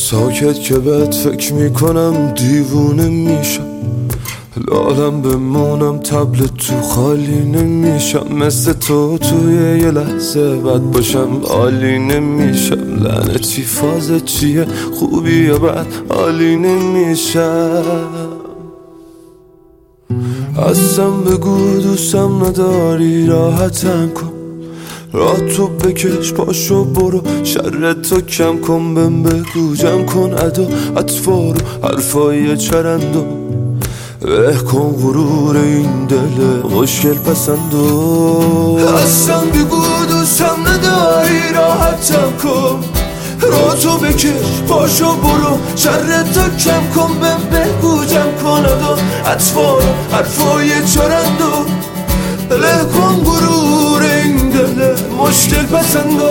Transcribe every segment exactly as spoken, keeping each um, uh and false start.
ساکت که بهت فکر میکنم دیوونه میشم، لالم بمونم تبل تو خالی نمیشم، مثل تو توی یه لحظه بد باشم عالی نمیشم، لعنتی فاز چیه خوبی یا بد عالی نمیشم. اصلا بگو دوستم نداری راحتم کن، راه تو بکش پاشو برو شر تو کم کن، بهم بگو جمع کن ادا اطفار و حرفای چرندو، اه کن غرور این دل مشکل پسندو. اصلا بگو دوستم نداری راحتم کن، راه تو بکش پاشو برو شر تو کم کن، بهم بگو جمع کن ادا اطفار و حرفای چرندو، اه کن غرور این دل مشکل پسندو.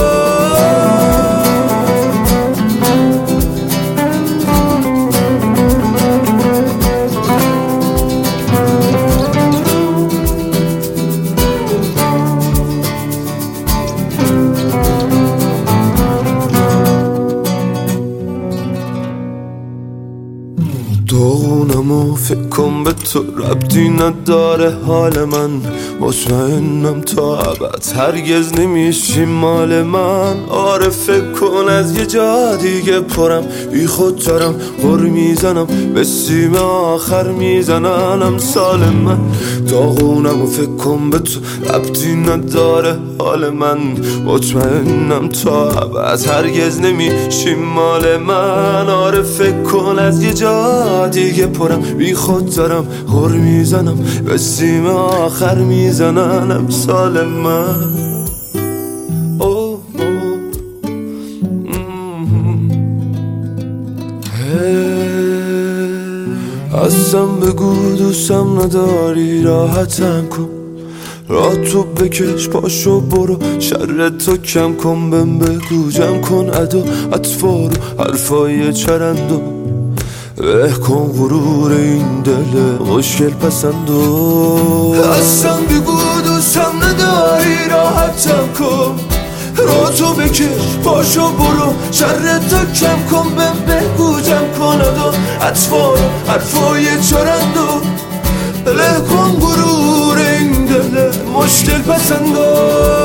داغونم و فکر کن به تو ربطی نداره حال من، مطمئنم تا ابد هرگز نمیشی مال من. آره فکر کن از یه جا دیگه پرم بی خود دارم غر میزنم، به سیم آخر میزنن امثال من. داغونم و فکر کن به تو ربطی نداره حال من، مطمئنم تا ابد هرگز نمیشی مال من. آره فکر کن از یه جا دیگه پرم بی خود دارم غر میزنم، به سیم آخر میزنن امثال من. اوه اصلا بگو دوستم نداری راحتم کن، راه تو بکش پاشو برو شر تو کم کن، بهم بگو جمع کن ادا اطفار و حرفای چرندو، اه کن غرور این دل مشکل پسندو. اصلا بگو دوستم نداری راحتم کن، راه تو بکش پاشو برو شر تو کم کن، بهم بگو جمع کن ادا اطفار و حرفای چرندو، اه کن غرور این دل مشکل پسندو.